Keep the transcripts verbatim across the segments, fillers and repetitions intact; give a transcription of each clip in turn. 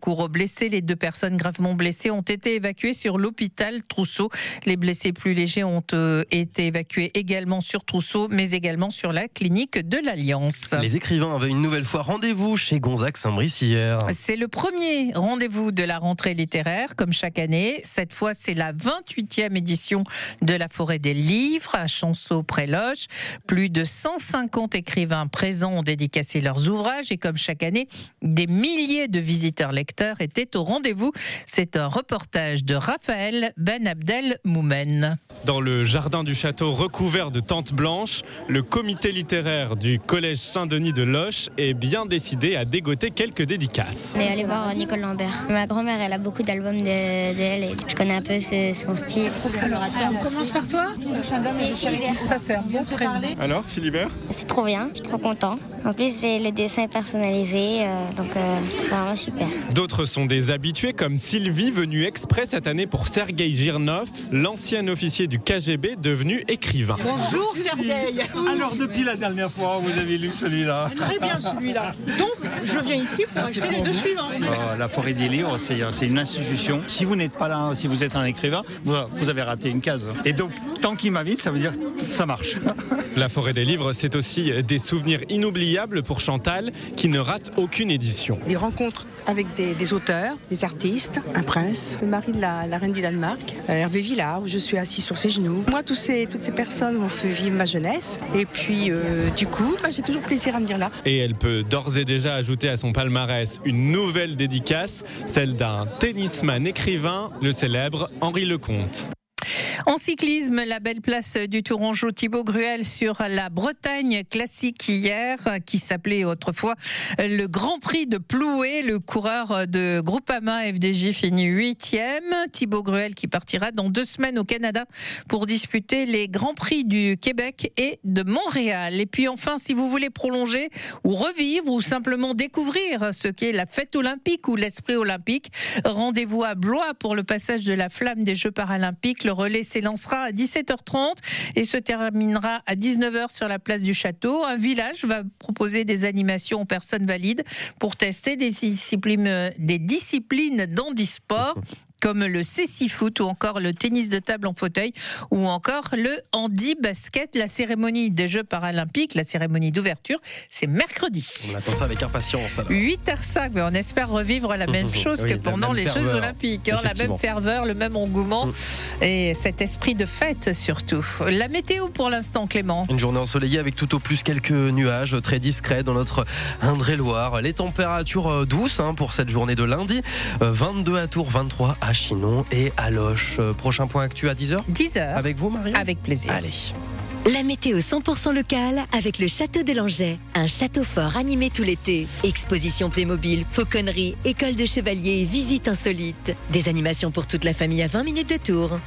secours aux blessés. Les deux personnes gravement blessées ont été évacuées sur l'hôpital Trousseau. Les blessés plus légers ont euh, été évacués également sur Trousseau, mais également sur la clinique de l'Alliance. Les écrivains avaient une nouvelle fois rendez-vous chez Gonzague Saint-Brice hier. C'est le premier rendez-vous de la rentrée littéraire, comme chaque année. Cette fois, c'est la vingt-huitième édition de la Forêt des Livres à Chanceau-Près-Loches. Plus de cent cinquante écrivains présents ont dédicacé leurs ouvrages et comme chaque année, des milliers de visiteurs lecteurs étaient au rendez-vous. C'est un reportage de Raphaël Ben Abdel Moumen. Dans le jardin du château recouvert de tentes blanches, le comité littéraire du collège Saint-Denis de Loches est bien décidé à dégoter quelques dédicaces. On est allé voir Nicole Lambert. Ma grand-mère, elle a beaucoup d'albums d'elle et je connais un peu son style. Alors attends, on commence par toi. C'est Philibert. Ça c'est un bon prénom. Alors Philibert ? C'est trop bien, je suis trop content. En plus, c'est le dessin est personnalisé, euh, donc euh, c'est vraiment super. D'autres sont des habitués comme Sylvie, venue exprès cette année pour Sergueï Girnov, l'ancien officier du K G B devenu écrivain. Bonjour Sergueï. Alors depuis la dernière fois, vous avez lu celui-là? Très bien celui-là. Donc, je viens ici pour acheter les deux suivants. Oh, la Forêt des Livres, c'est, c'est une institution. Si vous n'êtes pas là, si vous êtes un écrivain, vous, vous avez raté une case. Et donc, tant qu'il m'invite, ça veut dire que ça marche. La Forêt des Livres, c'est aussi des souvenirs inoubliables pour Chantal, qui ne rate aucune édition. Des rencontres avec des, des auteurs, des artistes, un prince, le mari de la, la reine du Danemark, Hervé Villard, où je suis assis sur ses genoux. Moi, tous ces, toutes ces personnes m'ont fait vivre ma jeunesse. Et puis, euh, du coup, bah, j'ai toujours plaisir à venir là. Et elle peut d'ores et déjà ajouter à son palmarès une nouvelle dédicace, celle d'un tennisman écrivain, le célèbre Henri Lecomte. En cyclisme, la belle place du Tourangeau Thibaut Gruel sur la Bretagne classique hier, qui s'appelait autrefois le Grand Prix de Ploué. Le coureur de Groupama F D J finit huitième. Thibaut Gruel qui partira dans deux semaines au Canada pour disputer les Grands Prix du Québec et de Montréal. Et puis enfin, si vous voulez prolonger ou revivre ou simplement découvrir ce qu'est la fête olympique ou l'esprit olympique, rendez-vous à Blois pour le passage de la flamme des Jeux paralympiques. Le relais s'élancera à dix-sept heures trente et se terminera à dix-neuf heures sur la place du château. Un village va proposer des animations aux personnes valides pour tester des disciplines, des disciplines d'handisport comme le cécifoot ou encore le tennis de table en fauteuil ou encore le handi-basket. La cérémonie des Jeux paralympiques, la cérémonie d'ouverture, c'est mercredi. On attend ça avec impatience. Alors. huit heures cinq, mais on espère revivre la même chose oui, que pendant les ferveur. Jeux olympiques. Hein, la même ferveur, le même engouement mmh. et cet esprit de fête surtout. La météo pour l'instant, Clément. Une journée ensoleillée avec tout au plus quelques nuages très discrets dans notre Indre-et-Loire. Les températures douces hein, pour cette journée de lundi. vingt-deux à Tours, vingt-trois à Chinon et à Loches. Prochain point actu à dix heures. dix heures. Avec vous, Marie. Avec plaisir. Allez. La météo cent pour cent locale avec le Château de Langeais. Un château fort animé tout l'été. Exposition Playmobil, fauconnerie, école de chevalier, visites insolites. Des animations pour toute la famille à vingt minutes de Tours.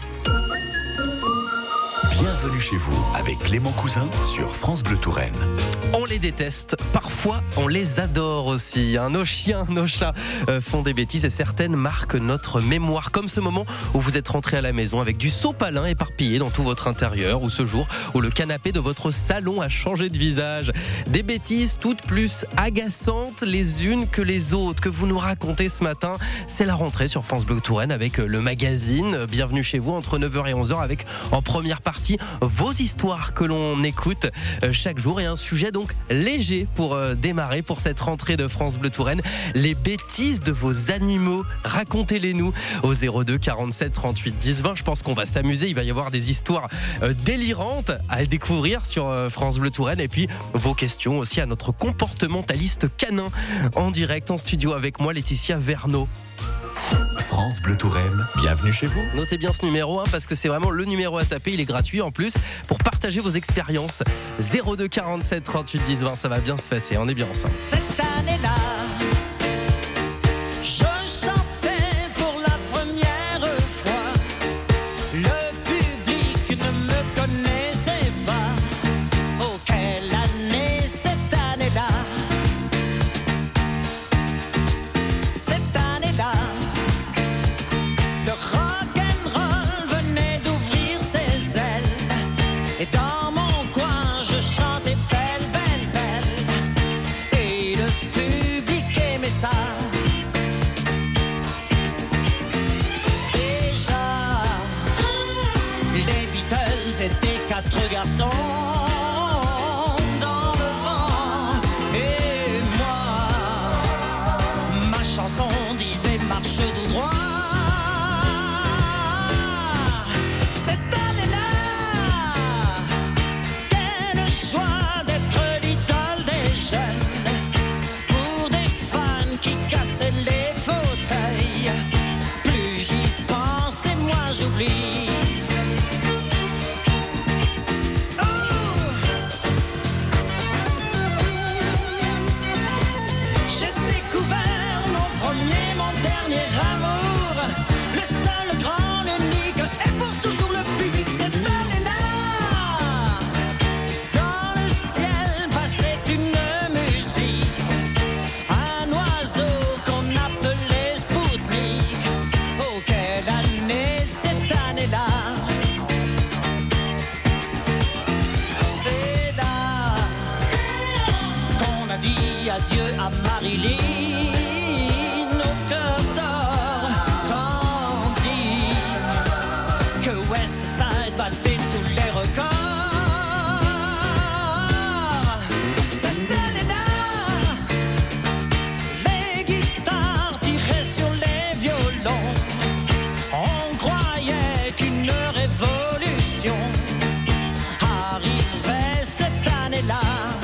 Bienvenue chez vous avec Clément Cousin sur France Bleu Touraine. On les déteste, parfois on les adore aussi. Nos chiens, nos chats font des bêtises et certaines marquent notre mémoire. Comme ce moment où vous êtes rentré à la maison avec du sopalin éparpillé dans tout votre intérieur, ou ce jour où le canapé de votre salon a changé de visage. Des bêtises toutes plus agaçantes les unes que les autres que vous nous racontez ce matin. C'est la rentrée sur France Bleu Touraine avec le magazine. Bienvenue chez vous entre neuf heures et onze heures avec en première partie vos histoires que l'on écoute chaque jour et un sujet donc léger pour démarrer pour cette rentrée de France Bleu Touraine. Les bêtises de vos animaux, racontez-les nous au zéro deux quarante-sept trente-huit dix vingt. Je pense qu'on va s'amuser, il va y avoir des histoires délirantes à découvrir sur France Bleu Touraine et puis vos questions aussi à notre comportementaliste canin en direct en studio avec moi Laetitia Verneau. France Bleu Touraine, bienvenue chez vous. Notez bien ce numéro hein, parce que c'est vraiment le numéro à taper, il est gratuit en plus pour partager vos expériences. zéro deux quarante-sept trente-huit dix vingt, ça va bien se passer, on est bien ensemble. Cette année-là, je chantais pour la première fois. Le public ne me connaissait pas. Oh, quelle année cette année-là. Cette année-là, le rock'n'roll venait d'ouvrir ses ailes. Et dans mon coin, je chantais belle, belle, belle. Et le public aimait ça. autres garçons dans le vent. Et moi, ma chanson disait marche tout droit. Cette année-là, quelle joie d'être l'idole des jeunes. Pour des fans qui cassaient les fauteuils. Plus j'y pense et moins j'oublie. Adieu à Marilyn, au cœur d'or, tandis que West Side battait tous les records. Cette année-là, les guitares tiraient sur les violons. On croyait qu'une révolution arrivait cette année-là.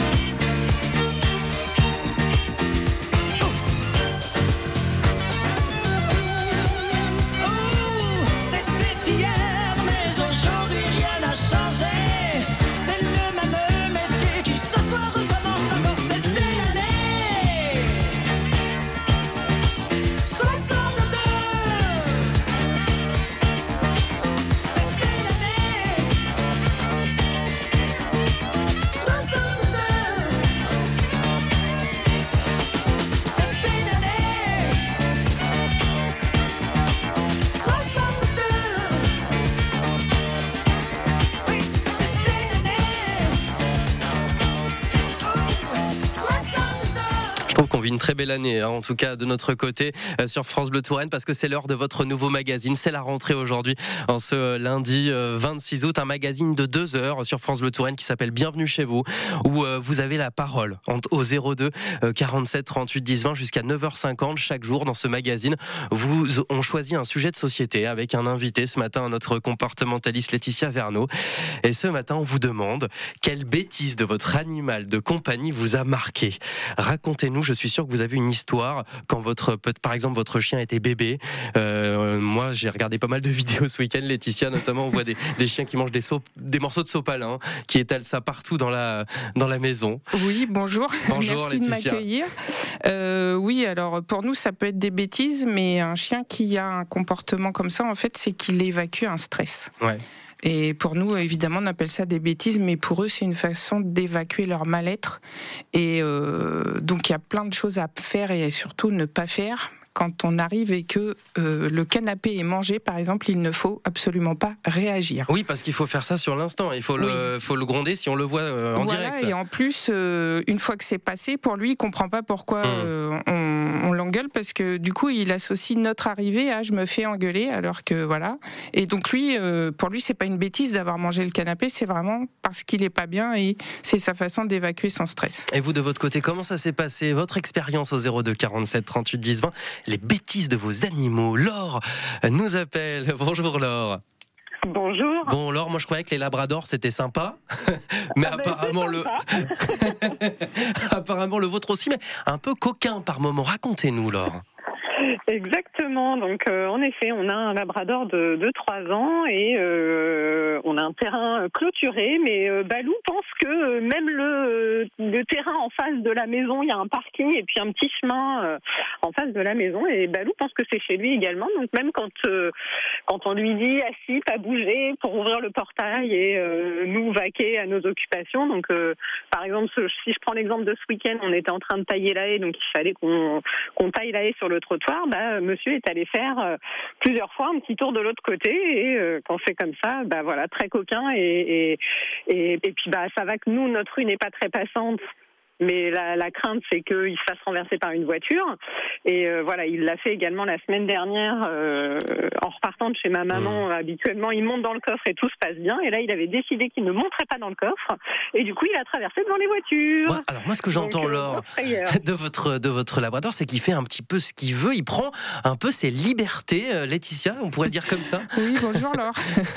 Qu'on vit une très belle année, hein, en tout cas de notre côté euh, sur France Bleu Touraine, parce que c'est l'heure de votre nouveau magazine. C'est la rentrée aujourd'hui, en ce euh, lundi euh, vingt-six août, un magazine de deux heures sur France Bleu Touraine qui s'appelle Bienvenue chez vous, où euh, vous avez la parole au zéro deux quarante-sept trente-huit dix vingt jusqu'à neuf heures cinquante chaque jour. Dans ce magazine, vous on choisit un sujet de société avec un invité. Ce matin, notre comportementaliste Laetitia Verneau. Et ce matin, on vous demande quelle bêtise de votre animal de compagnie vous a marqué. Racontez-nous. Je suis sûr que vous avez une histoire quand votre, par exemple, votre chien était bébé. Euh, moi, j'ai regardé pas mal de vidéos ce week-end, Laetitia, notamment. On voit des, des chiens qui mangent des, so- des morceaux de sopalin, qui étalent ça partout dans la, dans la maison. Oui, bonjour. Bonjour, Merci Laetitia. de m'accueillir. Euh, oui, alors pour nous, ça peut être des bêtises, mais un chien qui a un comportement comme ça, en fait, c'est qu'il évacue un stress. Ouais. Et pour nous, évidemment, on appelle ça des bêtises, mais pour eux, c'est une façon d'évacuer leur mal-être. Et euh, donc, il y a plein de choses à faire et surtout ne pas faire. Quand on arrive et que euh, le canapé est mangé, par exemple, il ne faut absolument pas réagir. Oui, parce qu'il faut faire ça sur l'instant. Il faut, oui. le, faut le gronder si on le voit euh, en voilà, direct. Et en plus, euh, une fois que c'est passé, pour lui, il comprend pas pourquoi mmh. euh, on, on l'engueule, parce que du coup, il associe notre arrivée à « je me fais engueuler », alors que voilà. Et donc lui, euh, pour lui, c'est pas une bêtise d'avoir mangé le canapé, c'est vraiment parce qu'il est pas bien et c'est sa façon d'évacuer son stress. Et vous, de votre côté, comment ça s'est passé, votre expérience au zéro deux quarante-sept trente-huit dix vingt? Les bêtises de vos animaux. Laure nous appelle. Bonjour Laure. Bonjour. Bon Laure, moi je croyais que les labradors c'était sympa, mais ah ben, apparemment le apparemment le vôtre aussi, mais un peu coquin par moment. Racontez-nous Laure. Exactement. Donc, euh, en effet, on a un labrador de, de trois ans et euh, on a un terrain clôturé. Mais euh, Balou pense que euh, même le, le terrain en face de la maison, il y a un parking et puis un petit chemin euh, en face de la maison. Et Balou pense que c'est chez lui également. Donc, même quand euh, quand on lui dit assis, pas bouger, pour ouvrir le portail et euh, nous vaquer à nos occupations. Donc, euh, par exemple, si je prends l'exemple de ce week-end, on était en train de tailler la haie, donc il fallait qu'on, qu'on taille la haie sur le trottoir. Bah, monsieur est allé faire euh, plusieurs fois un petit tour de l'autre côté et euh, quand c'est comme ça, bah voilà, très coquin et et et, et puis bah ça va que nous notre rue n'est pas très passante. Mais la, la crainte, c'est qu'il se fasse renverser par une voiture. Et euh, voilà, il l'a fait également la semaine dernière euh, en repartant de chez ma maman. Mmh. Habituellement, il monte dans le coffre et tout se passe bien. Et là, il avait décidé qu'il ne monterait pas dans le coffre. Et du coup, il a traversé devant les voitures. Ouais, alors moi, ce que j'entends, Donc, euh, Laure, de votre, de votre labrador, c'est qu'il fait un petit peu ce qu'il veut. Il prend un peu ses libertés. Laetitia, on pourrait le dire comme ça. Oui, bonjour Laure.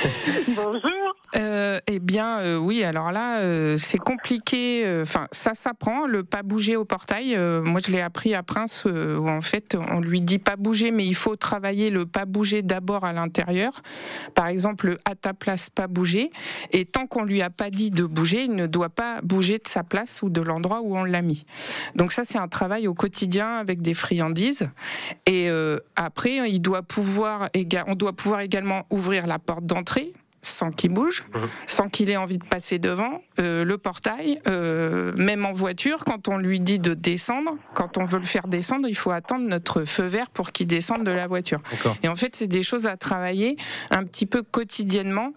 Bonjour. Euh, eh bien, euh, oui, alors là, euh, c'est compliqué. Enfin, euh, ça s'apprend, le pas bouger au portail. Euh, moi, je l'ai appris à Prince, euh, où en fait, on lui dit pas bouger, mais il faut travailler le pas bouger d'abord à l'intérieur. Par exemple, le à ta place, pas bouger. Et tant qu'on lui a pas dit de bouger, il ne doit pas bouger de sa place ou de l'endroit où on l'a mis. Donc ça, c'est un travail au quotidien avec des friandises. Et euh, après, il doit pouvoir, éga- on doit pouvoir également ouvrir la porte d'entrée sans qu'il bouge, sans qu'il ait envie de passer devant, euh, le portail, euh, même en voiture, quand on lui dit de descendre, quand on veut le faire descendre, il faut attendre notre feu vert pour qu'il descende de la voiture. D'accord. Et en fait, c'est des choses à travailler un petit peu quotidiennement,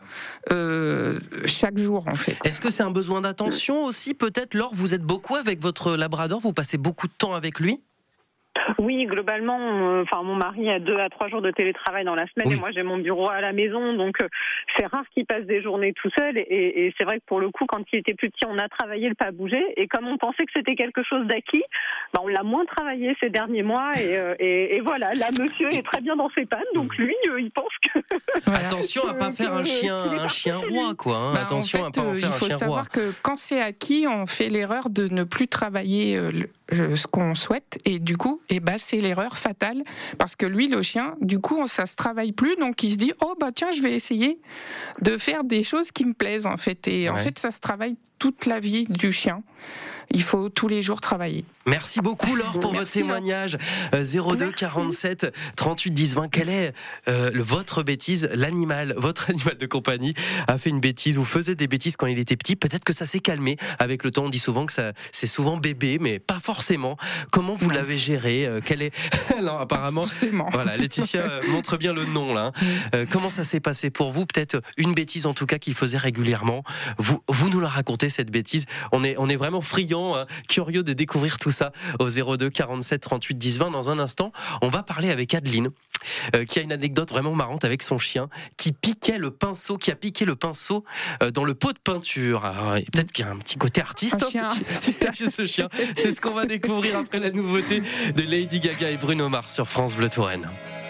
euh, chaque jour en fait. Est-ce que c'est un besoin d'attention aussi, peut-être, Laure, vous êtes beaucoup avec votre labrador, vous passez beaucoup de temps avec lui ? Oui, globalement, euh, enfin mon mari a deux à trois jours de télétravail dans la semaine oui. et moi j'ai mon bureau à la maison, donc euh, c'est rare qu'il passe des journées tout seul. Et, et c'est vrai que pour le coup, quand il était plus petit, on a travaillé le pas bouger, et comme on pensait que c'était quelque chose d'acquis, bah, on l'a moins travaillé ces derniers mois. Et, euh, et, et voilà, là, monsieur est très bien dans ses pannes, donc lui, euh, il pense que. Voilà. Attention à pas faire un chien, un chien roi, quoi. Hein. Bah, Attention en fait, à pas en faire un chien roi. Il faut savoir que quand c'est acquis, on fait l'erreur de ne plus travailler euh, le, ce qu'on souhaite, et du coup, et bah, c'est l'erreur fatale, parce que lui, le chien, du coup, ça se travaille plus, donc il se dit, oh bah tiens, je vais essayer de faire des choses qui me plaisent, en fait. Et ouais. en fait, ça se travaille toute la vie du chien. Il faut tous les jours travailler. Merci beaucoup Laure pour Merci, votre témoignage. Euh, zéro deux quarante-sept trente-huit dix vingt. Quelle est euh, le, votre bêtise, l'animal, votre animal de compagnie a fait une bêtise ou faisait des bêtises quand il était petit. Peut-être que ça s'est calmé avec le temps. On dit souvent que ça, c'est souvent bébé, mais pas forcément. Comment vous non. l'avez géré euh, Quelle est non, apparemment. Forcément. Voilà, Laetitia euh, montre bien le nom là. Euh, comment ça s'est passé pour vous Peut-être une bêtise en tout cas qu'il faisait régulièrement. Vous, vous nous la racontez cette bêtise. On est, on est vraiment friands, hein, curieux de découvrir tout ça au zéro deux quarante-sept trente-huit dix vingt. Dans un instant, on va parler avec Adeline, euh, qui a une anecdote vraiment marrante avec son chien, qui piquait le pinceau, qui a piqué le pinceau euh, dans le pot de peinture. Alors, peut-être qu'il y a un petit côté artiste. Un chien. C'est ça, ce chien. C'est ce qu'on va découvrir après la nouveauté de Lady Gaga et Bruno Mars sur France Bleu Touraine.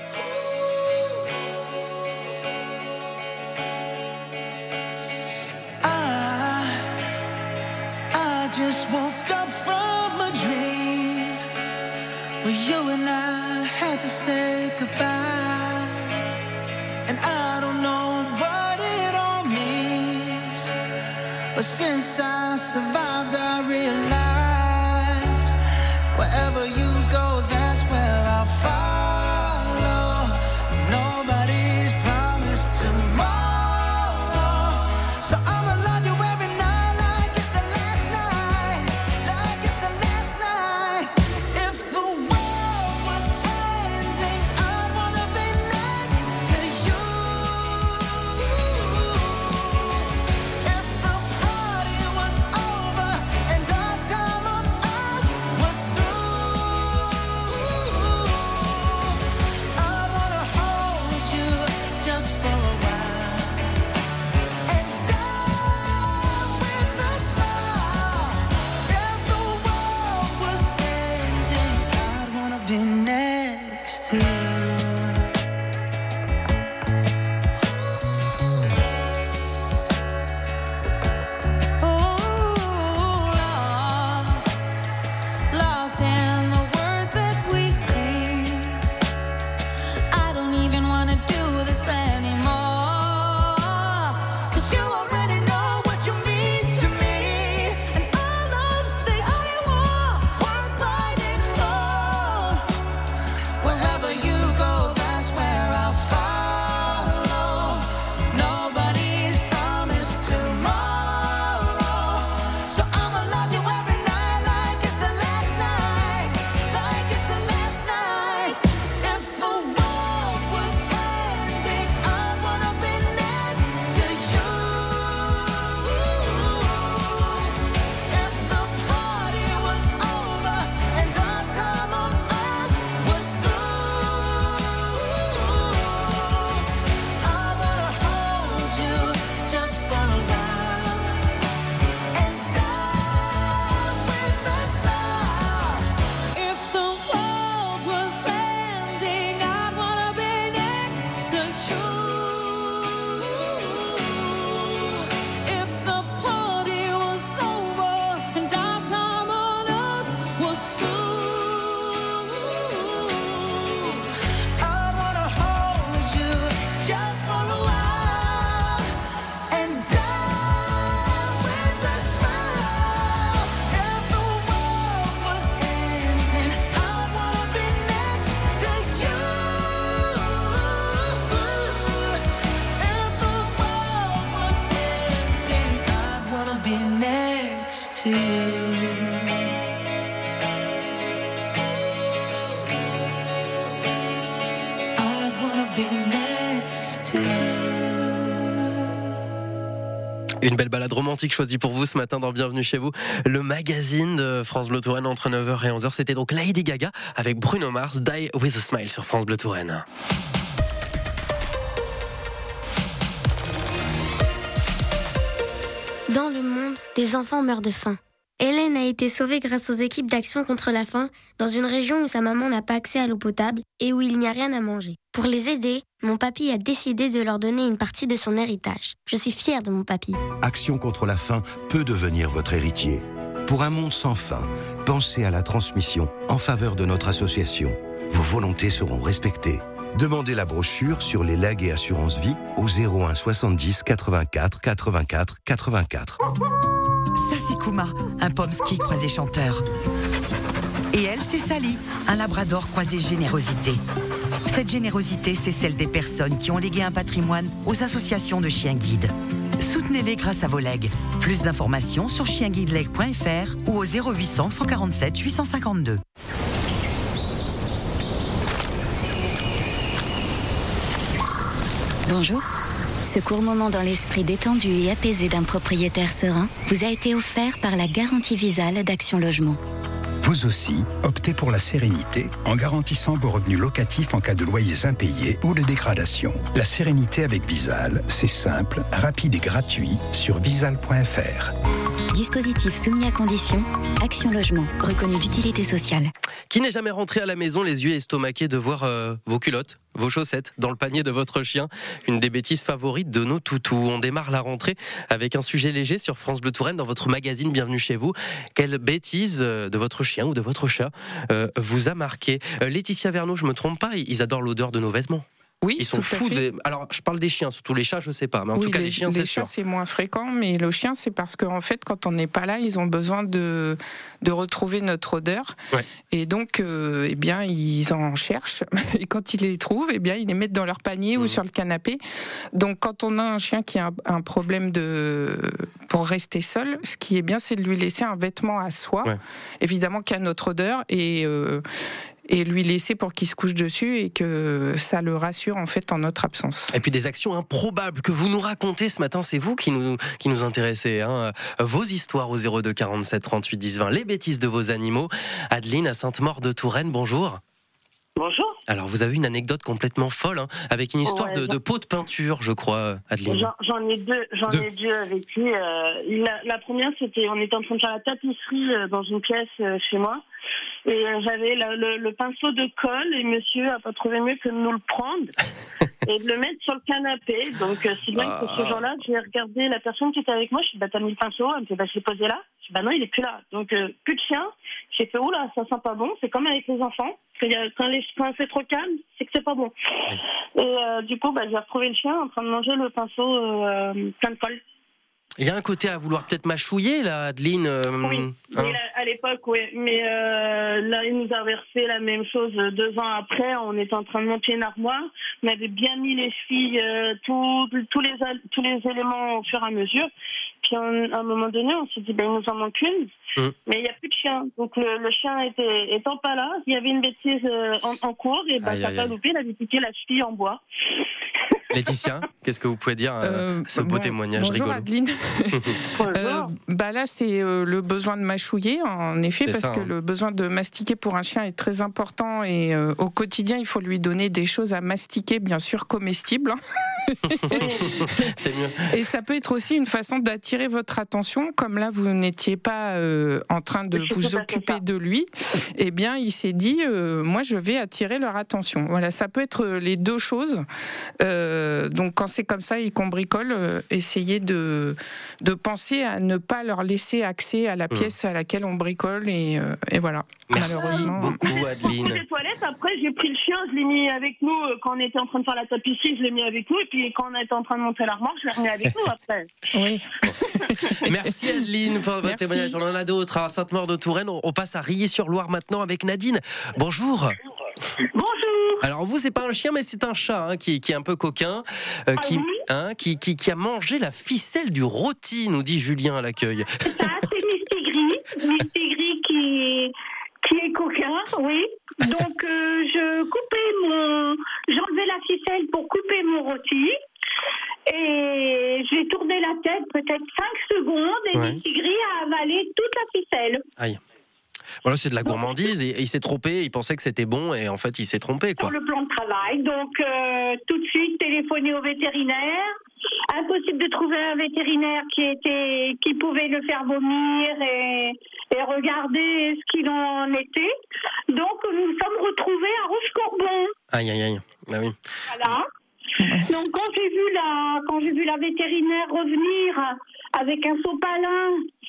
Just woke up from a dream where you and I had to say goodbye, and I don't know what it all means, but since I survived I realized wherever you go, that's where I'll follow. Nobody's promised tomorrow, so I'ma love you every night. Dance be next to you. Une belle balade romantique choisie pour vous ce matin dans Bienvenue chez vous, le magazine de France Bleu Touraine entre neuf heures et onze heures. C'était donc Lady Gaga avec Bruno Mars, Die With A Smile sur France Bleu Touraine. Dans le monde, des enfants meurent de faim. Hélène a été sauvée grâce aux équipes d'action contre la faim dans une région où sa maman n'a pas accès à l'eau potable et où il n'y a rien à manger. Pour les aider, mon papy a décidé de leur donner une partie de son héritage. Je suis fière de mon papy. Action contre la faim peut devenir votre héritier. Pour un monde sans faim, pensez à la transmission en faveur de notre association. Vos volontés seront respectées. Demandez la brochure sur les legs et assurances vie au zéro un soixante-dix quatre-vingt-quatre quatre-vingt-quatre quatre-vingt-quatre. Ça, c'est Kuma, un pomsky croisé chanteur. Et elle, c'est Sally, un labrador croisé générosité. Cette générosité, c'est celle des personnes qui ont légué un patrimoine aux associations de chiens guides. Soutenez-les grâce à vos legs. Plus d'informations sur chien guide leg point f r ou au zéro huit cents cent quarante-sept huit cent cinquante-deux. Bonjour. Ce court moment dans l'esprit détendu et apaisé d'un propriétaire serein vous a été offert par la garantie Visale d'Action Logement. Vous aussi, optez pour la sérénité en garantissant vos revenus locatifs en cas de loyers impayés ou de dégradation. La sérénité avec Visale, c'est simple, rapide et gratuit sur visale point f r. Dispositif soumis à condition, Action Logement, reconnu d'utilité sociale. Qui n'est jamais rentré à la maison les yeux estomaqués de voir euh, vos culottes, vos chaussettes dans le panier de votre chien? Une des bêtises favorites de nos toutous. On démarre la rentrée avec un sujet léger sur France Bleu Touraine dans votre magazine Bienvenue chez vous. Quelle bêtise de votre chien ou de votre chat euh, vous a marqué? euh, Laetitia Verneau, je me trompe pas, ils adorent l'odeur de nos vêtements. Oui, ils sont tout fous. à fait. Des... Alors, je parle des chiens, surtout les chats, je sais pas, mais en oui, tout cas les, les chiens, les c'est chats, sûr. c'est moins fréquent, mais le chien, c'est parce qu'en fait, quand on n'est pas là, ils ont besoin de de retrouver notre odeur, ouais. Et donc, euh, eh bien, ils en cherchent. Et quand ils les trouvent, eh bien, ils les mettent dans leur panier mmh. ou sur le canapé. Donc, quand on a un chien qui a un, un problème de pour rester seul, ce qui est bien, c'est de lui laisser un vêtement à soi, ouais. évidemment, qui a notre odeur et euh, et lui laisser pour qu'il se couche dessus et que ça le rassure en fait en notre absence. Et puis des actions improbables que vous nous racontez ce matin, c'est vous qui nous, qui nous intéressez. Hein. Vos histoires au zéro deux quarante-sept trente-huit dix vingt, les bêtises de vos animaux. Adeline à Sainte-Maure-de-Touraine, bonjour. Bonjour. Alors vous avez une anecdote complètement folle, hein, avec une histoire ouais, de, de pot de peinture, je crois, Adeline. J'en, j'en ai deux, j'en deux. ai deux avec lui. Euh, la, la première, c'était, on était en train de faire la tapisserie euh, dans une pièce euh, chez moi. Et euh, j'avais la, le, le pinceau de colle et monsieur a pas trouvé mieux que de nous le prendre et de le mettre sur le canapé. Donc, euh, si bien ah. que ce jour-là, j'ai regardé la personne qui était avec moi. Je suis dit, bah, t'as mis le pinceau? Elle me fait, bah, je l'ai posé là. Je dis, bah, non, il est plus là. Donc, euh, plus de chien. J'ai fait, oula, ça sent pas bon. C'est comme avec les enfants. Parce que quand, les, quand c'est trop calme, c'est que c'est pas bon. Et euh, du coup, bah, j'ai retrouvé le chien en train de manger le pinceau euh, plein de colle. Il y a un côté à vouloir peut-être mâchouiller, là, Adeline. Euh, oui, hein. mais à l'époque, oui. Mais euh, là, il nous avait refait la même chose deux ans après. On était en train de monter une armoire. On avait bien mis les chevilles, euh, tout, tous, les, tous les éléments au fur et à mesure. Puis, on, à un moment donné, on s'est dit, ben, il nous en manque une. Mmh. Mais il n'y a plus de chien. Donc, le, le chien était, étant pas là, il y avait une bêtise euh, en, en cours. Et ben, ça n'a pas loupé. Il avait piqué la cheville en bois. Laetitia, qu'est-ce que vous pouvez dire à euh, ce beau bon, témoignage bonjour rigolo? Adeline. euh, bah là, c'est euh, le besoin de mâchouiller, en effet, c'est parce ça, que hein. le besoin de mastiquer pour un chien est très important et euh, au quotidien, il faut lui donner des choses à mastiquer, bien sûr comestibles. C'est mieux. Et ça peut être aussi une façon d'attirer votre attention, comme là, vous n'étiez pas euh, en train de je vous occuper de lui. Eh bien, il s'est dit, euh, moi, je vais attirer leur attention. Voilà, ça peut être les deux choses. Euh, donc quand c'est comme ça et qu'on bricole, euh, essayez de, de penser à ne pas leur laisser accès à la pièce mmh. à laquelle on bricole et, euh, et voilà. Merci malheureusement. beaucoup Adeline. Les toilettes, après j'ai pris le chien, je l'ai mis avec nous quand on était en train de faire la tapisserie, je l'ai mis avec nous et puis quand on était en train de monter l'armoire, je l'ai remis avec nous après. Oui. Merci Adeline pour votre témoignage. On en a d'autres à Sainte-Maure-de-Touraine. On, on passe à Rilly-sur-Loire maintenant avec Nadine. Bonjour. Bonjour. Alors vous, c'est pas un chien, mais c'est un chat hein, qui, qui est un peu coquin, euh, qui, hein, qui, qui, qui a mangé la ficelle du rôti, nous dit Julien à l'accueil. Ça, c'est Mistigris, Mistigris qui, qui est coquin, oui. Donc euh, je coupais mon, j'enlevais la ficelle mon rôti. Et j'ai tourné la tête peut-être cinq secondes et Ouais. le tigri a avalé toute la ficelle. Aïe. Voilà, c'est de la gourmandise et, et il s'est trompé, il pensait que c'était bon et en fait il s'est trompé quoi. Sur le plan de travail, donc euh, tout de suite téléphoner au vétérinaire. Impossible de trouver un vétérinaire qui était, qui pouvait le faire vomir et, et regarder ce qu'il en était. Donc nous nous sommes retrouvés à Rochecorbon. Aïe aïe aïe. Bah oui. Voilà. Donc quand j'ai vu la quand j'ai vu la vétérinaire revenir avec un sopalin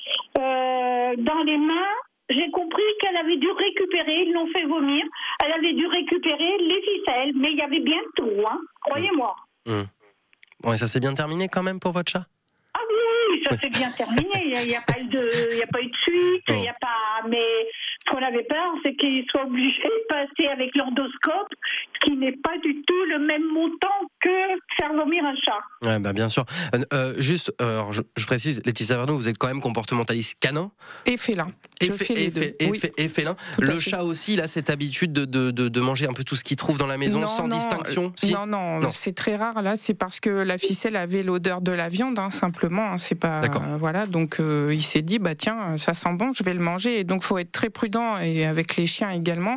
euh, dans les mains, j'ai compris qu'elle avait dû récupérer, ils l'ont fait vomir, elle avait dû récupérer les ficelles, mais il y avait bien tout, hein, croyez-moi. Mmh. Bon, et ça s'est bien terminé quand même pour votre chat? Ah oui, ça s'est bien terminé, il n'y a, il y a pas eu de, il y a pas eu de suite, il y a pas, mais ce qu'on avait peur, c'est qu'ils soient obligés de passer avec l'endoscope, ce qui n'est pas du tout le même montant que faire vomir un chat. Ouais, bah bien sûr. Euh, euh, juste, euh, alors, je, je précise, Laetitia Verneau, vous êtes quand même comportementaliste canin et félin. Et, je fé- fais les et, deux. fé- et, Oui. fé- et félin. Tout à Le fait. chat aussi, il a cette habitude de, de, de, de manger un peu tout ce qu'il trouve dans la maison Non, sans non, distinction. euh, Si non, non, Non. c'est très rare. Là, c'est parce que la ficelle avait l'odeur de la viande, hein, simplement. hein, c'est pas euh, voilà. Donc, euh, il s'est dit, bah tiens, ça sent bon, je vais le manger. Et donc, faut être très prudent et avec les chiens également.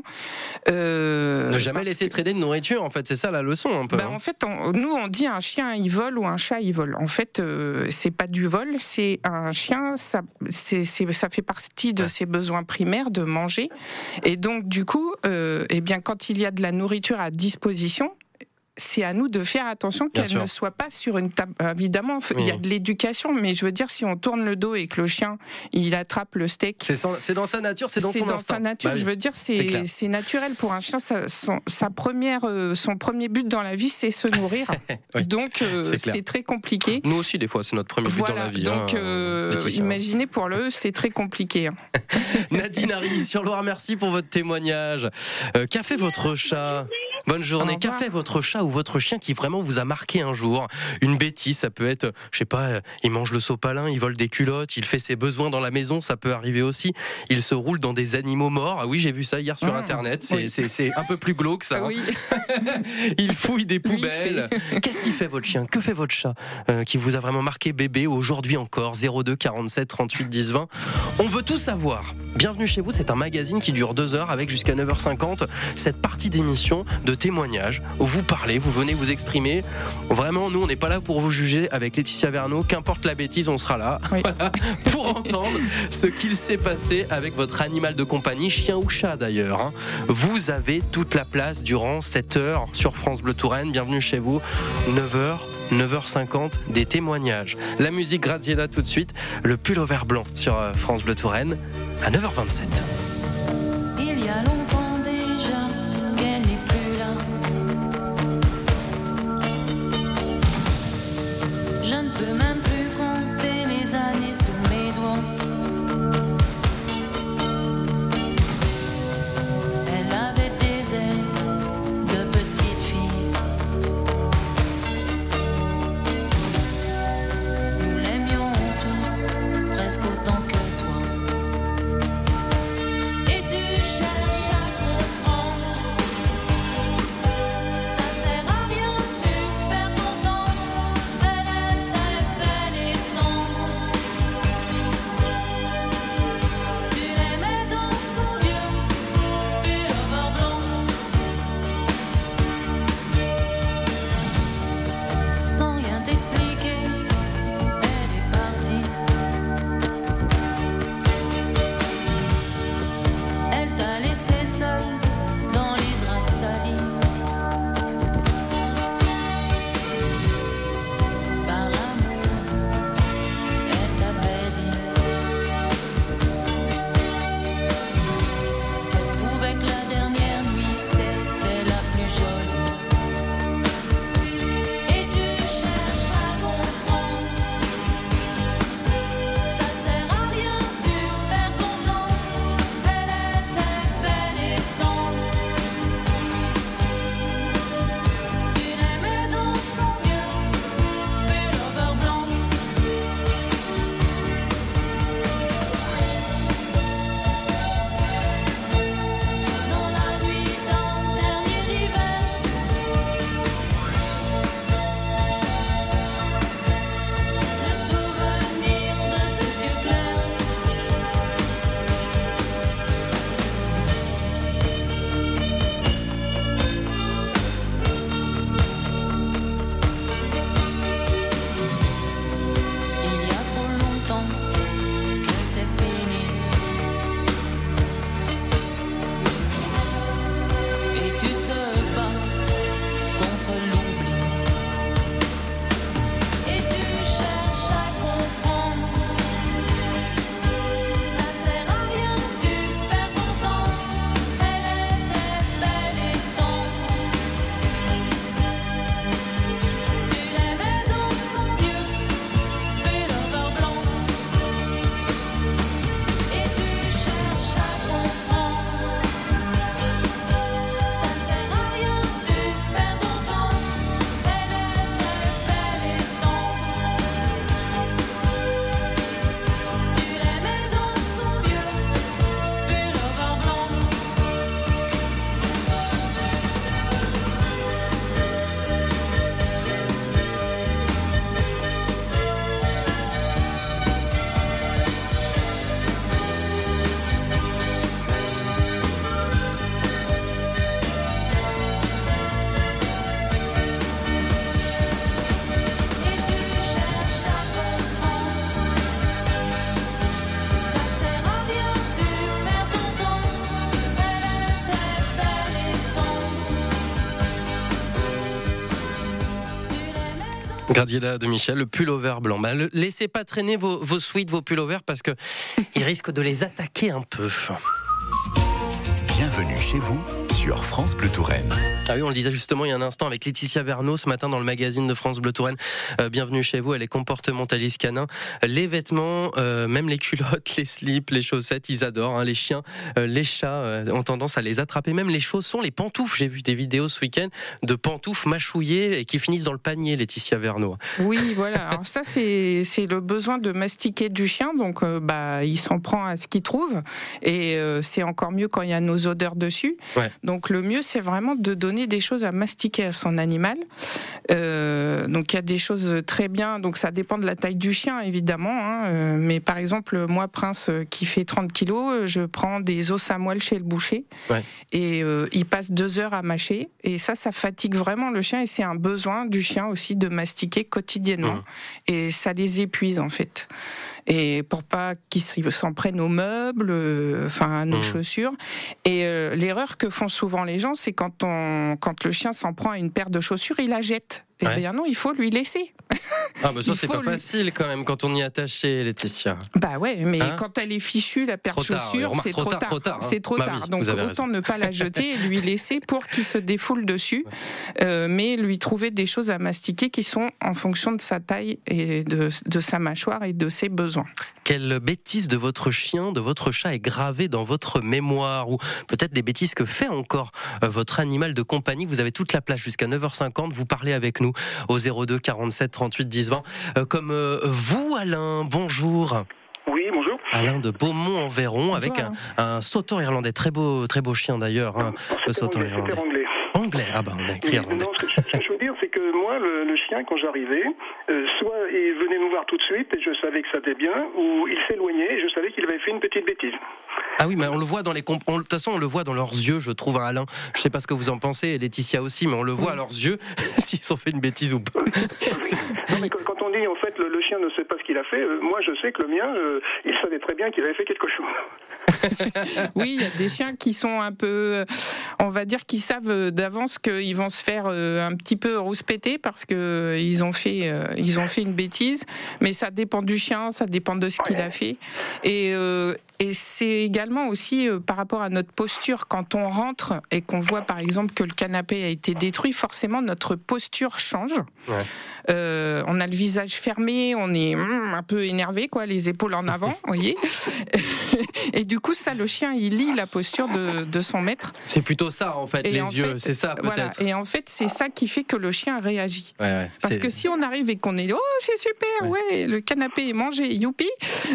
Euh, Ne jamais laisser traîner de nourriture, en fait, c'est ça la leçon un peu. Bah, hein. en fait, on- nous on dit un chien il vole ou un chat il vole. En fait, euh, c'est pas du vol, c'est un chien, ça, c'est, c'est- ça fait partie de ses besoins primaires de manger. Et donc du coup, euh, eh bien quand il y a de la nourriture à disposition, c'est à nous de faire attention Bien qu'elle sûr. ne soit pas sur une table. Évidemment, il y a Oui. de l'éducation, mais je veux dire, si on tourne le dos et que le chien, il attrape le steak. C'est, son- c'est dans sa nature, c'est dans son instinct. sa nature. Bah oui. Je veux dire, C'est c'est, clair. c'est naturel pour un chien. Sa, son, sa première, euh, son premier but dans la vie, c'est se nourrir. Oui. Donc, euh, C'est clair. c'est très compliqué. Nous aussi, des fois, c'est notre premier but Voilà, dans la vie. donc hein, euh, Laetitia. imaginez pour le, c'est très compliqué. hein. Nadine Harry sur Loire, merci pour votre témoignage. Euh, qu'a fait votre chat? Bonne journée. Qu'a fait votre chat ou votre chien qui vraiment vous a marqué un jour? Une bêtise, ça peut être, je sais pas, euh, il mange le sopalin, il vole des culottes, il fait ses besoins dans la maison, ça peut arriver aussi. Il se roule dans des animaux morts. Ah oui, j'ai vu ça hier sur Mmh, Internet. C'est, oui. c'est, c'est un peu plus glauque ça. hein. Oui. Il fouille des Oui, il poubelles. fait. Qu'est-ce qu'il fait votre chien? Que fait votre chat euh, qui vous a vraiment marqué bébé aujourd'hui encore? zéro deux quarante-sept trente-huit dix vingt. On veut tout savoir. Bienvenue chez vous, c'est un magazine qui dure deux heures avec jusqu'à neuf heures cinquante cette partie d'émission de témoignages où vous parlez, vous venez vous exprimer. Vraiment, nous, on n'est pas là pour vous juger avec Laetitia Verneau. Qu'importe la bêtise, on sera là Oui. voilà, pour entendre ce qu'il s'est passé avec votre animal de compagnie, chien ou chat d'ailleurs. hein. Vous avez toute la place durant cette heure sur France Bleu Touraine. Bienvenue chez vous, neuf heures. neuf heures cinquante, des témoignages. La musique Graziella tout de suite, le pull au vert blanc sur euh, France Bleu Touraine à neuf heures vingt-sept. Il y a longtemps déjà qu'elle n'est plus là. Je ne peux même plus compter les années sous mes doigts. Elle avait des airs de petite fille. Nous l'aimions tous presque autant que toi. Gradiela de Michel, le pullover blanc. Bah, le, laissez pas traîner vos, vos sweats, vos pullovers, parce que ils risquent de les attaquer un peu. Bienvenue chez vous sur France Bleu Touraine. Ah oui, on le disait justement il y a un instant avec Laetitia Verneau ce matin dans le magazine de France Bleu Touraine. Euh, bienvenue chez vous, elle est comportementaliste canin. Les vêtements, euh, même les culottes, les slips, les chaussettes, ils adorent. Hein. Les chiens, euh, les chats euh, ont tendance à les attraper. Même les chaussons, les pantoufles. J'ai vu des vidéos ce week-end de pantoufles mâchouillées et qui finissent dans le panier, Laetitia Verneau. Oui, voilà. Alors ça, c'est, c'est le besoin de mastiquer du chien. Donc, euh, bah, il s'en prend à ce qu'il trouve. Et euh, c'est encore mieux quand il y a nos odeurs dessus. Ouais. Donc, le mieux, c'est vraiment de donner des choses à mastiquer à son animal. Euh, donc, il y a des choses très bien. Donc, ça dépend de la taille du chien, évidemment. Hein. Euh, mais par exemple, moi, Prince, euh, qui fait trente kilos, je prends des os à moelle chez le boucher. Ouais. Et euh, il passe deux heures à mâcher. Et ça, ça fatigue vraiment le chien. Et c'est un besoin du chien aussi de mastiquer quotidiennement. Mmh. Et ça les épuise, en fait. Et pour pas qu'ils s'en prennent aux meubles, euh, enfin à nos mmh. chaussures. Et euh, l'erreur que font souvent les gens, c'est quand on, quand le chien s'en prend à une paire de chaussures, il la jette. Eh ouais. bien non, il faut lui laisser. Ah bah ça c'est pas lui... facile quand même quand on y est attaché, Laetitia. Bah ouais, mais hein quand elle est fichue, la paire de chaussures, oui, c'est trop, trop tard. Trop tard hein. C'est trop bah tard. Oui, donc autant raison. ne pas la jeter et lui laisser pour qu'il se défoule dessus, ouais. euh, mais lui trouver des choses à mastiquer qui sont en fonction de sa taille et de, de sa mâchoire et de ses besoins. Quelle bêtise de votre chien, de votre chat est gravée dans votre mémoire, ou peut-être des bêtises que fait encore euh, votre animal de compagnie. Vous avez toute la place jusqu'à neuf heures cinquante. Vous parlez avec nous au zéro deux quarante-sept trente-huit dix vingt. Euh, comme euh, vous, Alain, bonjour. Oui, bonjour. Alain de Beaumont-en-Véron, avec un, un sauteur irlandais, très beau, très beau chien d'ailleurs, hein, le sauteur irlandais. Anglais. Anglais, ah ben on a écrit irlandais. Non, ce que, je, ce que je veux dire, c'est que moi, le, le chien, quand j'arrivais, euh, soit il venait nous voir tout de suite et je savais que ça allait bien, ou il s'éloignait et je savais qu'il avait fait une petite bêtise. Ah oui, mais on le voit dans les comp- on, de toute façon, on le voit dans leurs yeux, je trouve, hein, Alain. Je sais pas ce que vous en pensez, et Laetitia aussi, mais on le voit oui. à leurs yeux s'ils ont fait une bêtise ou pas. Non, mais quand on dit en fait le, le chien ne sait pas ce qu'il a fait, euh, moi je sais que le mien, euh, il savait très bien qu'il avait fait quelque chose. Oui, il y a des chiens qui sont un peu, on va dire, qui savent d'avance qu'ils vont se faire un petit peu rouspéter parce que ils ont fait, ils ont fait une bêtise. Mais ça dépend du chien, ça dépend de ce qu'il a fait. Et euh, Et c'est également aussi euh, par rapport à notre posture. Quand on rentre et qu'on voit par exemple que le canapé a été détruit, forcément notre posture change. Ouais. Euh, on a le visage fermé, on est mm, un peu énervé, quoi, les épaules en avant, vous voyez. Et du coup, ça, le chien, il lit la posture de, de son maître. C'est plutôt ça, en fait, et les en yeux, fait, c'est ça peut-être. Voilà. Et en fait, c'est ça qui fait que le chien réagit. Ouais, ouais, Parce c'est... que si on arrive et qu'on est, oh, c'est super, ouais, ouais le canapé est mangé, youpi,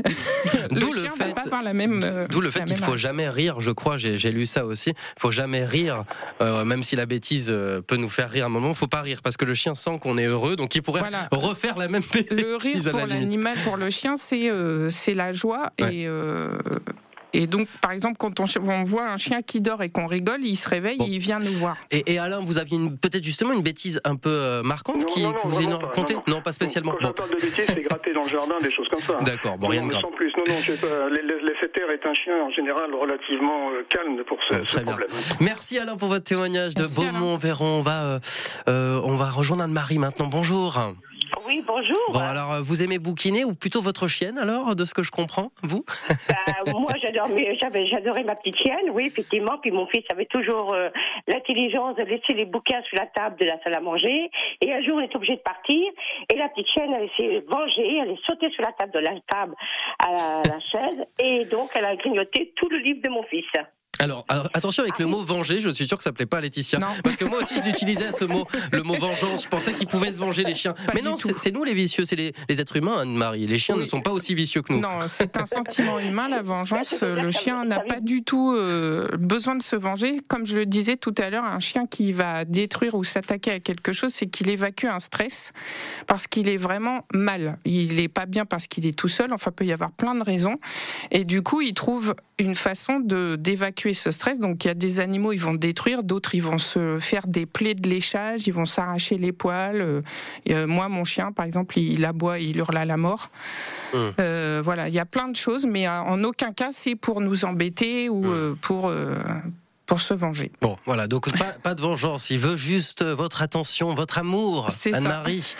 le D'où chien le fait... va pas avoir la même. Euh, D'où le fait qu'il ne faut jamais rire, je crois, j'ai, j'ai lu ça aussi. Il faut jamais rire, euh, même si la bêtise euh, peut nous faire rire à un moment. Il ne faut pas rire parce que le chien sent qu'on est heureux, donc il pourrait voilà. refaire la même bêtise. Le rire pour l'animal, pour le chien, c'est euh, c'est la joie ouais. et. Euh, Et donc, par exemple, quand on, on voit un chien qui dort et qu'on rigole, il se réveille bon. et il vient nous voir. Et, et Alain, vous aviez une, peut-être justement une bêtise un peu euh, marquante non, qui, non, non, que vous avez racontée ? Non, non, pas spécialement. Quand bon. je parle de bêtises, c'est gratter dans le jardin, des choses comme ça. D'accord, bon, non, rien de grave. Sans plus. Non, non, je sais pas. L'Esseter est un chien en général relativement euh, calme pour ce, euh, très ce bien. problème. Merci Alain pour votre témoignage. Merci, de Beaumont-en-Véron. On va, euh, euh, on va rejoindre Anne-Marie maintenant. Bonjour. Oui, bonjour. Bon, alors, vous aimez bouquiner ou plutôt votre chienne, alors, de ce que je comprends, vous ? bah, Moi, j'adore, j'avais, j'adorais ma petite chienne, oui, effectivement. Puis mon fils avait toujours euh, l'intelligence de laisser les bouquins sur la table de la salle à manger. Et un jour, on est obligé de partir. Et la petite chienne, elle s'est vengée, elle est sautée sur la table de la table à la, à la chaise. Et donc, elle a grignoté tout le livre de mon fils. Alors, alors, attention avec ah, le mot venger, je suis sûr que ça plaît pas à Laetitia. Non. Parce que moi aussi, je l'utilisais ce mot, le mot vengeance. Je pensais qu'ils pouvaient se venger, les chiens. Pas Mais non, c'est, c'est nous les vicieux, c'est les, les êtres humains, Anne-Marie. Les chiens oui. ne sont pas aussi vicieux que nous. Non, c'est un sentiment humain, la vengeance. Le chien n'a pas du tout euh, besoin de se venger. Comme je le disais tout à l'heure, un chien qui va détruire ou s'attaquer à quelque chose, c'est qu'il évacue un stress parce qu'il est vraiment mal. Il est pas bien parce qu'il est tout seul. Enfin, il peut y avoir plein de raisons. Et du coup, il trouve une façon de, d'évacuer ce stress. Donc il y a des animaux, ils vont détruire, d'autres ils vont se faire des plaies de léchage, ils vont s'arracher les poils. Euh, moi, mon chien, par exemple, il aboie, il hurle à la mort. Mmh. Euh, voilà, il y a plein de choses, mais en aucun cas c'est pour nous embêter ou mmh. euh, pour euh, pour se venger. Bon, voilà, donc pas, pas de vengeance, il veut juste votre attention, votre amour, C'est Anne-Marie.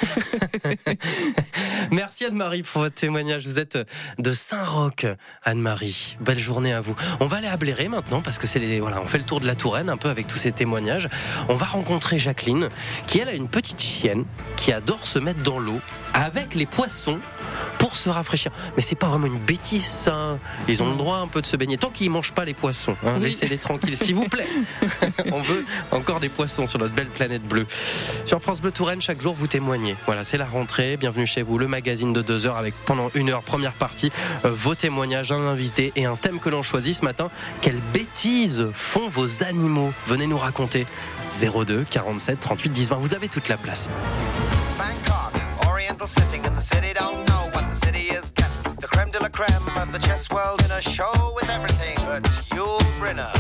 Merci Anne-Marie pour votre témoignage, vous êtes de Saint-Roch, Anne-Marie, belle journée à vous. On va aller à Bléré maintenant, parce que c'est les, voilà, on fait le tour de la Touraine un peu avec tous ces témoignages. On va rencontrer Jacqueline, qui elle a une petite chienne, qui adore se mettre dans l'eau, avec les poissons, pour se rafraîchir. Mais c'est pas vraiment une bêtise, ça. Ils ont le droit un peu de se baigner. Tant qu'ils ne mangent pas les poissons, hein, oui. Laissez-les tranquilles, s'il vous plaît. On veut encore des poissons sur notre belle planète bleue. Sur France Bleu Touraine, chaque jour, vous témoignez. Voilà, c'est la rentrée. Bienvenue chez vous, le magazine de deux heures avec pendant une heure, première partie, euh, vos témoignages, un invité et un thème que l'on choisit ce matin. Quelles bêtises font vos animaux? Venez nous raconter. zéro deux quarante-sept trente-huit dix vingt. Vous avez toute la place. Oriental sitting in the city, don't know what the city is getting. The creme de la creme of the chess world in a show with everything but Yul Brynner.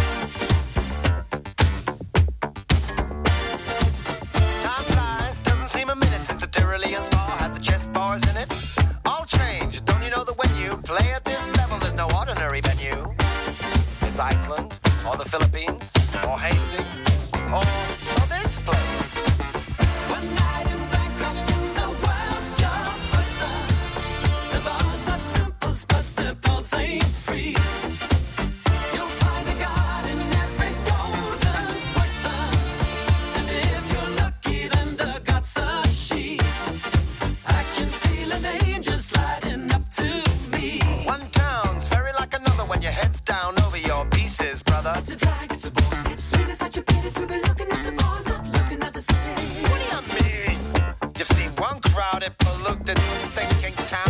Time flies, doesn't seem a minute since the Tyrolean spa had the chess bars in it. All change, don't you know that when you play at this level, there's no ordinary venue. It's Iceland, or the Philippines, or Hastings, or, or this place. One night in Bangkok, the world's your oyster. The bars are temples, but the pulse ain't free. You'll find a god in every golden oyster. And if you're lucky, then the god's a she. I can feel an angel sliding up to me. One town's very like another when your head's down over your pieces, brother. It's a drag, it's a bore, it's sweet as such a pity to be looking at the bar, not looking at the city. What do you mean? You've seen one crowded, polluted, thinking town.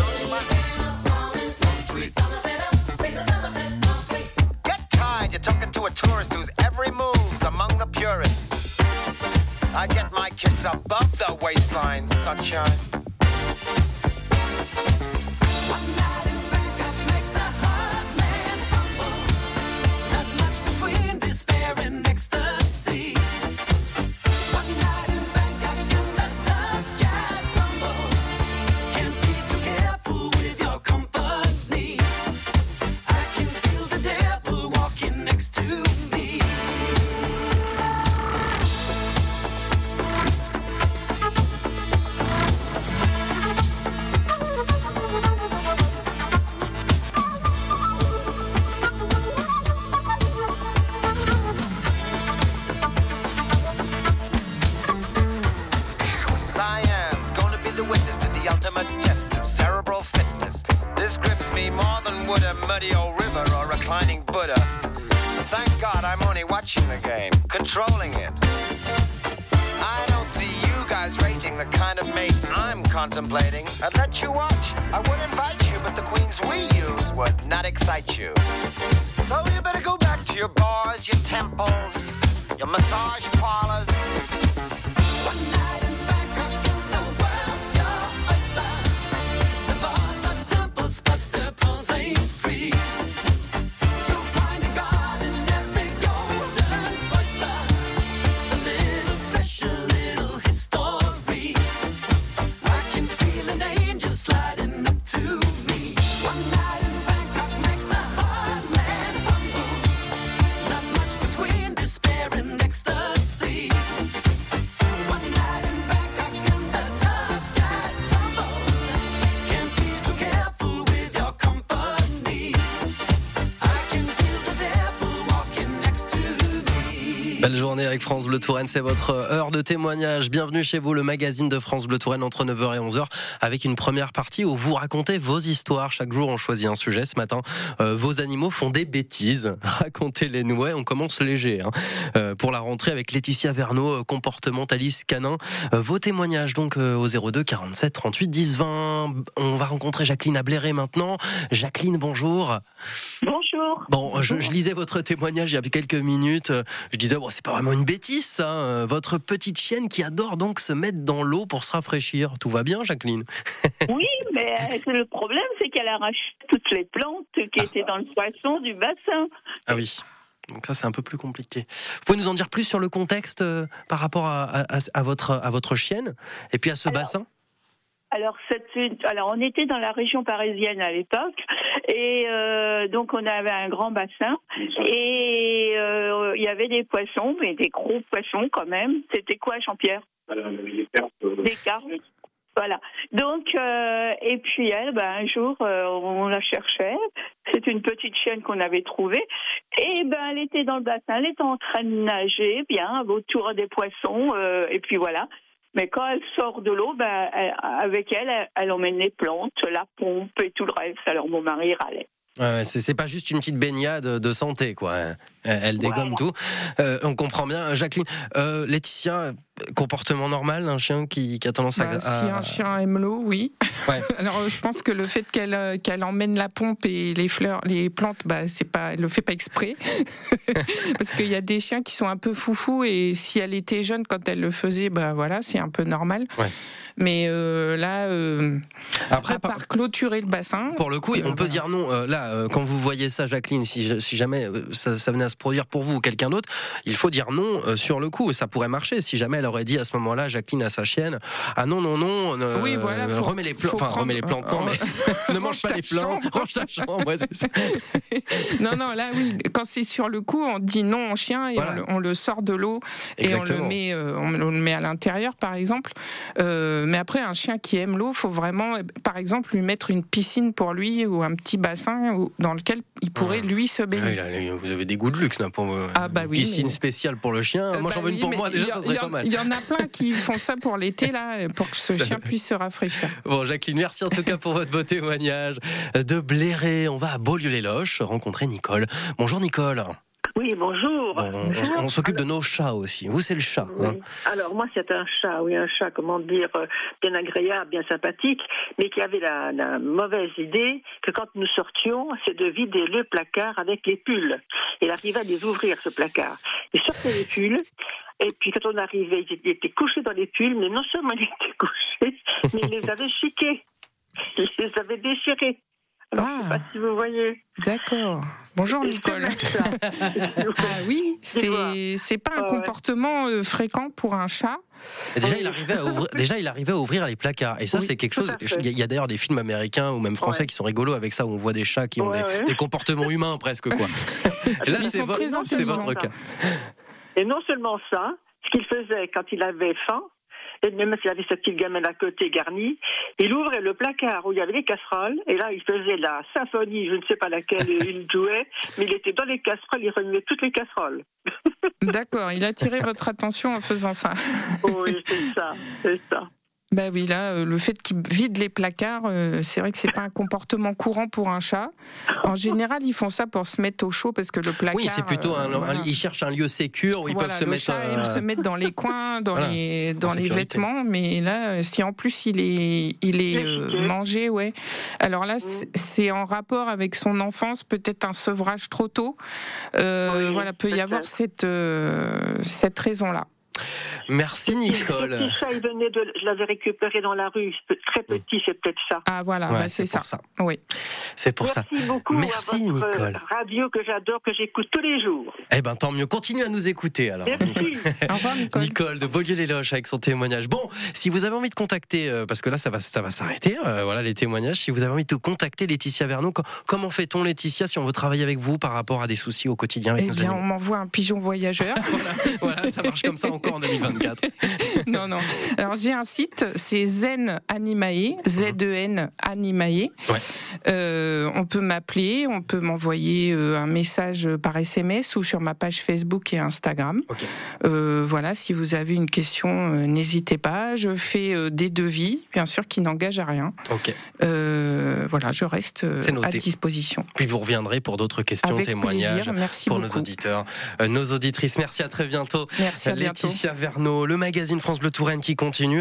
Get tired, you're talking to a tourist whose every move's among the purists. I get my kids above the waistline, sunshine. One night in Bangkok makes a hard man humble. Not much between despair and ecstasy. One night in Bangkok and the tough guys crumble. Can't be too careful with your company. I can feel the devil walking next to me. Siam's gonna be the witness to the ultimate test of cerebral fitness. This grips me more than would a muddy old river or reclining Buddha. Thank God I'm only watching the game, controlling it. I don't see you guys rating the kind of mate I'm contemplating. I'd let you watch, I would invite you, but the queens we use would not excite you. So you better go back to your bars, your temples, your massage parlors. One night in Bangkok, the world's your oyster. The bars are temples, but the pulse ain't free. You'll find a god in every golden oyster. A little special, little history. I can feel an angel sliding up to me. One night in Bangkok makes a hard man humble. Not much between despair and ecstasy. One night in Bangkok and the tough guys tumble. Can't be too careful with your company. I can feel the devil walking next to me. Belle journée avec France Bleu Touraine, c'est votre heure de témoignage. Bienvenue chez vous, le magazine de France Bleu Touraine entre neuf heures et onze heures, avec une première partie où vous racontez vos histoires. Chaque jour, on choisit un sujet. Ce matin, euh, vos animaux font des bêtises. Racontez-les nous. Ouais, on commence léger. Hein. Euh, pour la rentrée avec Laetitia Verneau, euh, comportementaliste canin. Euh, vos témoignages donc euh, au zéro deux quarante-sept trente-huit dix vingt. On va rencontrer Jacqueline à Bléré maintenant. Jacqueline, bonjour. Bonjour. Bon, je, je lisais votre témoignage il y a quelques minutes. Je disais, bon, c'est pas vraiment une bêtise, ça. Votre petite chienne qui adore donc se mettre dans l'eau pour se rafraîchir. Tout va bien, Jacqueline? Oui, mais euh, le problème, c'est qu'elle arrache toutes les plantes qui étaient dans le poisson du bassin. Ah oui. Donc ça, c'est un peu plus compliqué. Vous pouvez nous en dire plus sur le contexte euh, par rapport à, à, à, votre, à votre chienne et puis à ce Alors, bassin? Alors, c'est une- alors, on était dans la région parisienne à l'époque, Et euh, donc on avait un grand bassin et euh, il y avait des poissons, mais des gros poissons quand même. C'était quoi, Jean-Pierre? Des carpes. Voilà. Donc, euh, et puis elle, ben, un jour, euh, on la cherchait. C'est une petite chienne qu'on avait trouvée. Et ben, elle était dans le bassin, elle était en train de nager, bien, autour des poissons, euh, et puis voilà. Mais quand elle sort de l'eau, ben, elle, avec elle, elle, elle emmène les plantes, la pompe et tout le reste. Alors mon mari râlait. Ouais, c'est, c'est pas juste une petite baignade de santé, quoi. Elle dégomme voilà. tout. Euh, on comprend bien. Jacqueline, euh, Laetitia, comportement normal d'un chien qui, qui a tendance à, bah, à... Si un chien aime l'eau, oui. Ouais. Alors je pense que le fait qu'elle, qu'elle emmène la pompe et les fleurs, les plantes, bah, c'est pas, elle le fait pas exprès. Parce qu'il y a des chiens qui sont un peu foufous et si elle était jeune quand elle le faisait, bah voilà, c'est un peu normal. Ouais. Mais euh, là, euh, après, à part par... clôturer le bassin. Pour le coup, euh, on peut voilà. dire non. Euh, là, euh, quand vous voyez ça, Jacqueline, si, si jamais euh, ça, ça venait à se produire pour vous ou quelqu'un d'autre, il faut dire non euh, sur le coup. Ça pourrait marcher. Si jamais elle aurait dit à ce moment-là, Jacqueline à sa chienne, ah non, non, non, euh, oui, voilà, faut, remets les plantes, enfin prendre... remets les plantes, non, mais ne mange pas les plantes, range ta chambre. Ouais, c'est ça. Non, non, là, oui, quand c'est sur le coup, on dit non au chien et voilà. on, le, on le sort de l'eau Exactement. et on le met, euh, on le met à l'intérieur, par exemple. Euh, mais après, un chien qui aime l'eau, faut vraiment, par exemple, lui mettre une piscine pour lui ou un petit bassin dans lequel il pourrait ouais. lui se baigner. Ah, il a, vous avez des goûts de luxe là pour une ah, bah oui, piscine mais... spéciale pour le chien. Euh, moi, bah j'en veux oui, une pour moi. Déjà, ça serait pas mal. Il y en a plein qui font ça pour l'été là, pour que ce ça chien puisse se rafraîchir. Bon, Jacqueline, merci en tout cas pour votre beau témoignage de Bléré. On va à Beaulieu-les-Loches rencontrer Nicole. Bonjour Nicole. Oui, bonjour. Bon, bonjour. On, on s'occupe Alors, de nos chats aussi. Vous, c'est le chat. Oui. Hein. Alors, moi, c'est un chat, oui, un chat, comment dire, bien agréable, bien sympathique, mais qui avait la, la mauvaise idée que quand nous sortions, c'est de vider le placard avec les pulls. Il arrivait à les ouvrir, ce placard. Il sortait les pulls, et puis quand on arrivait, il était couché dans les pulls, mais non seulement il était couché, mais il les avait chiqués. Il les avait déchirés. Alors, ah, je ne sais pas si vous voyez. D'accord. Bonjour Nicole. Ah oui, c'est, c'est pas un oh, comportement ouais. fréquent pour un chat. Et déjà, il arrivait à ouvrir, déjà, il arrivait à ouvrir les placards. Et ça, oui, c'est quelque chose. Il y a d'ailleurs des films américains ou même français ouais. qui sont rigolos avec ça, où on voit des chats qui ont ouais, des, ouais. des comportements humains presque, quoi. Là, c'est, vo- c'est votre cas. Et non seulement ça, ce qu'il faisait quand il avait faim, et même s'il avait cette petite gamelle à côté garnie, il ouvrait le placard où il y avait les casseroles, et là, il faisait la symphonie, je ne sais pas laquelle il jouait, mais il était dans les casseroles, il remuait toutes les casseroles. D'accord, il attirait votre attention en faisant ça. Oui, c'est ça, c'est ça. Bah oui, là, le fait qu'il vide les placards, euh, c'est vrai que c'est pas un comportement courant pour un chat. En général, ils font ça pour se mettre au chaud parce que le placard. Oui, c'est plutôt un, euh, voilà. un ils cherchent un lieu sécur où ils voilà, peuvent se le mettre. Chat euh... aime se mettre dans les coins, dans voilà, les dans les vêtements, mais là, si en plus il est il est euh, mangé, ouais. Alors là, c'est, c'est en rapport avec son enfance, peut-être un sevrage trop tôt. Euh, oui, voilà, peut y avoir cette euh, cette raison-là. Merci Nicole. Le petit chat, il venait de, je l'avais récupéré dans la rue, très petit, c'est peut-être ça. Ah voilà, ouais, bah, c'est, c'est ça. ça. Oui. C'est pour Merci ça. beaucoup Merci à votre Nicole. Radio que j'adore, que j'écoute tous les jours. Eh ben tant mieux, continuez à nous écouter alors. Merci. Au revoir Nicole. Nicole de Beaulieu-les-Loches avec son témoignage. Bon, si vous avez envie de contacter, euh, parce que là ça va, ça va s'arrêter, euh, voilà les témoignages. Si vous avez envie de contacter Laetitia Verneau, com- comment fait-on Laetitia si on veut travailler avec vous par rapport à des soucis au quotidien avec eh nos bien, animaux? On m'envoie un pigeon voyageur. voilà, voilà, ça marche comme ça encore en deux mille vingt-quatre. Non, non. Alors, j'ai un site, c'est Zen Animae, Z E N Animae. Ouais. Euh, on peut m'appeler, on peut m'envoyer euh, un message par S M S ou sur ma page Facebook et Instagram. Okay. Euh, voilà, si vous avez une question, euh, n'hésitez pas. Je fais euh, des devis, bien sûr, qui n'engagent à rien. Okay. Euh, voilà, je reste euh, à disposition. Puis vous reviendrez pour d'autres questions, avec témoignages plaisir. Merci pour beaucoup. Nos auditeurs, euh, nos auditrices. Merci, à très bientôt. Merci, à bientôt. Laetitia Verneau, le magazine France Bleu Touraine qui continue.